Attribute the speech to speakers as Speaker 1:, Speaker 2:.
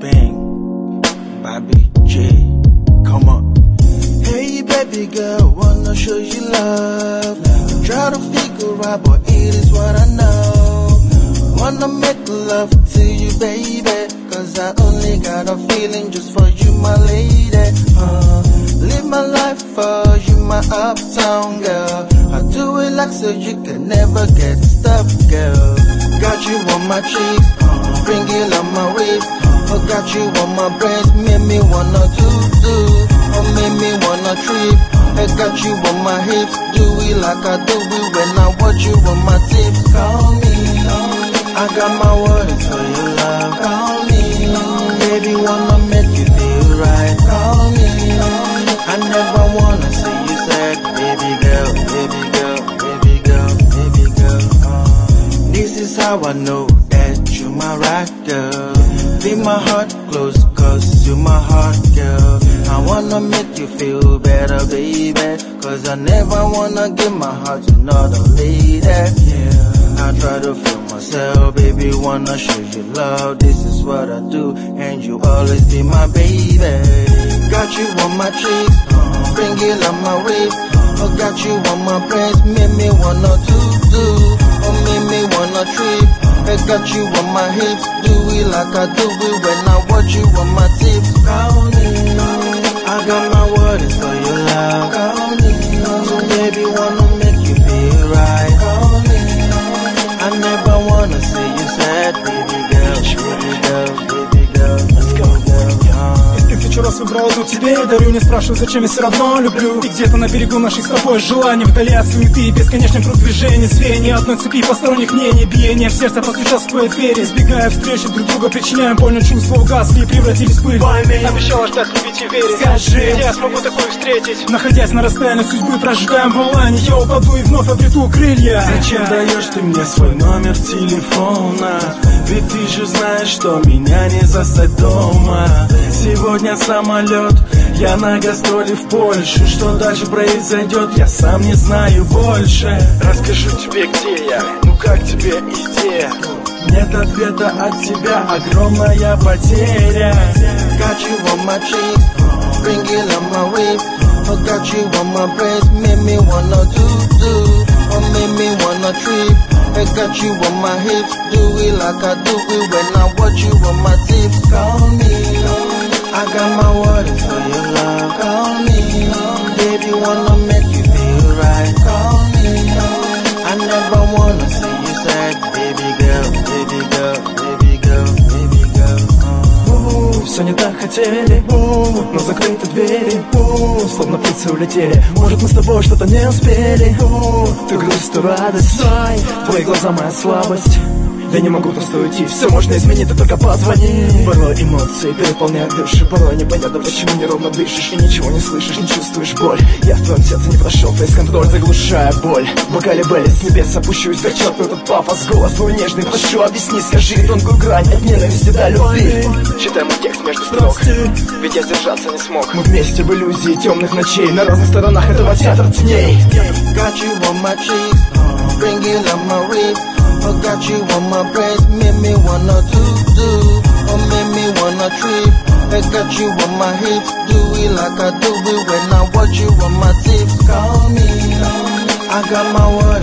Speaker 1: Bang, Bobby J, come on. Hey baby girl, wanna show you love. Try to figure out, but it is what I know. Wanna make love to you, baby, cause I only got a feeling just for you, my lady. Live my life for you, my uptown girl. I do it like so you can never get stopped, girl. Got you on my cheeks, bring it on my waist. I got you on my breast, make me wanna do, or make me wanna trip. I got you on my hips, do it like I do it when I watch you on my tips. Call me, I got my words for your love. Call me, baby, wanna make you feel right. Call me, I never wanna see you sad, baby girl, baby girl, baby girl, baby girl. This is how I know that you my right girl. Feel my heart close, cause you my heart girl. I wanna make you feel better, baby, cause I never wanna give my heart to another lady. Yeah, I try to feel myself, baby, wanna show you love. This is what I do, and you always be my baby. Got you on my cheeks, bring it on my waist. I got you on my breast, make me wanna do, or make me wanna trip. I got you on my hips, do it like I do it when I watch you on my tips. Call me, I got my words for your love. Call me, so baby, wanna make you feel right. Call me, I never wanna see you sad, baby girl, baby girl, baby girl. Let's go, girl.
Speaker 2: Тысячу раз выбрал одну тебе я дарю, не спрашиваю, зачем, я все равно люблю. И где-то на берегу наших с тобой желаний, вдали от суеты, бесконечный круг движений, звенья одной цепи, посторонних мнений, биение в сердце постучал в твоей двери, избегая встречи друг друга, причиняем больно, чувства угасли и превратились в пыль. Обещала ждать, любить и верить. Скажи, я смогу такое встретить, находясь на расстоянии судьбы, прожигаем волнами, я упаду и вновь обрету крылья.
Speaker 3: Зачем даешь ты мне свой номер телефона? Ведь ты же знаешь, что меня не застать дома. Сегодня самолет, я на гастроли в Польшу. Что дальше произойдет, я сам не знаю больше. Расскажу тебе, где я, ну как тебе идея? Нет ответа от тебя, огромная потеря.
Speaker 1: Got you on my cheeks, bring it on my waist. I got you on my breast, make me wanna do, or make me wanna trip. I got you on my hips, do it like I do it when I watch you on my tips. Call me, I got my words for your love. Call me, baby, wanna make you feel right. Call me, I never wanna see you sad, baby girl, baby girl, baby girl, baby girl.
Speaker 2: Все не так хотели, но закрыты двери, словно птицы улетели. Может, мы с тобой что-то не успели. Ты грусть, ты радость, твои глаза моя слабость. Я не могу просто уйти, все можно изменить, ты только позвони. Порой эмоции переполняют души, порой непонятно, почему неровно дышишь и ничего не слышишь, не чувствуешь боль. Я в твоем сердце не прошел фейс-контроль, заглушая боль. В бокале Белли с небес опущусь, зачеркну этот пафос. Голос твой нежный, прошу, объясни, скажи тонкую грань от ненависти до любви. Читай мой текст между строк, ведь я сдержаться не смог. Мы вместе в иллюзии темных ночей, на разных сторонах этого театра теней.
Speaker 1: Got you on my cheeks, bring it on my waist. I got you on my breast, make me wanna do, or make me wanna trip. I got you on my hips, do it like I do it when I watch you on my tips. Call me, I got my words